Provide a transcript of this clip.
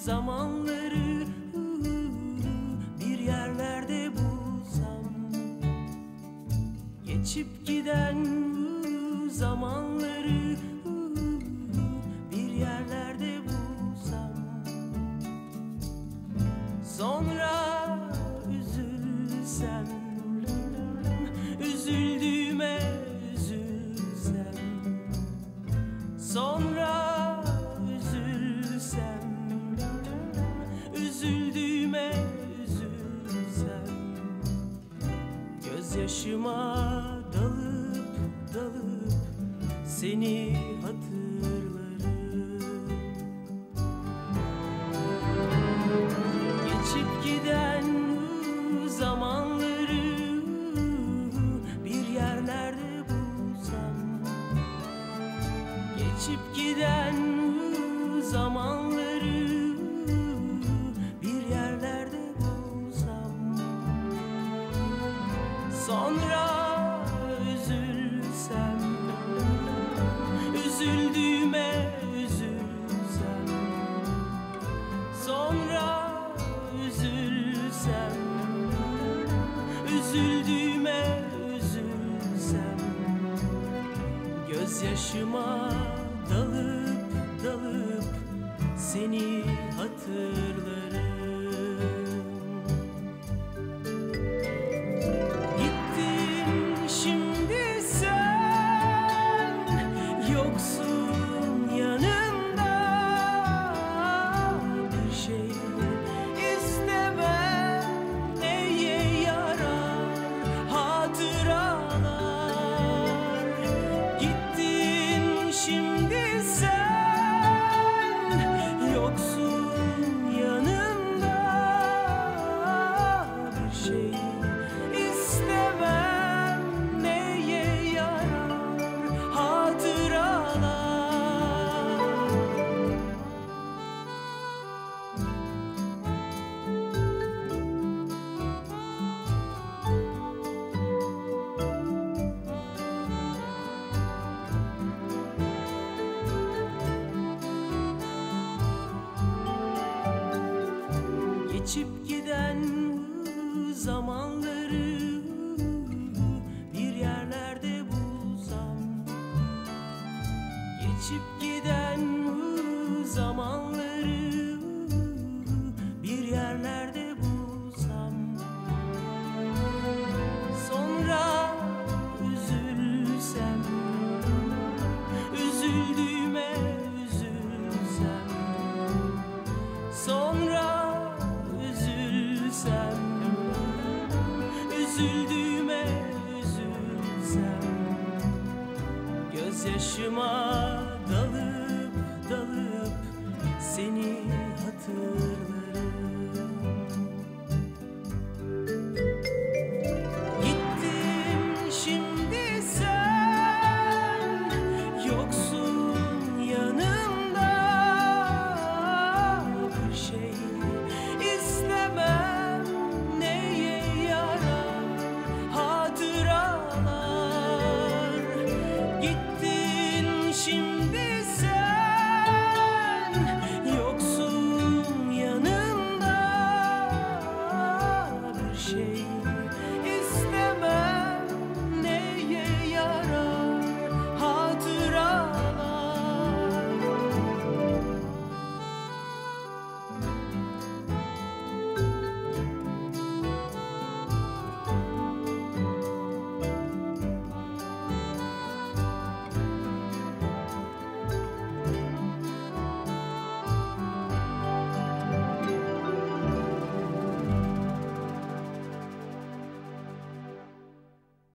zamanları bir yerlerde bulsam, geçip giden zamanları bir yerlerde bulsam, sonra üzülsem, üzüldüğüme üzülsem, sonra üzülsem, üzüldüğüme üzülsem, gözyaşıma dalıp dalıp seni hatırlarım. Geçip giden zamanları bir yerlerde bulsam, geçip giden zamanları bir yerlerde bulsam, sonra üzülsem, üzüldüğüme üzülsem, sonra üzülsem, üzüldüğüme üzülsem, gözyaşıma dalıp dalıp seni hatırlarım. Gittin şimdi sen, yoksun yanında, bir şey istemem, neye yarar hatıralar. Gittin şimdi sen, yoksun yanında, bir şey istemem, neye yarar hatıralar. Geçip giden zamanları bir yerlerde bulsam, geçip giden zamanları bir yerlerde bulsam, sonra üzülsem, üzüldüğüme üzülsem, sonra üzülsem, üzüldüğüme üzülsem, gözyaşıma dalıp dalıp seni hatırlarım.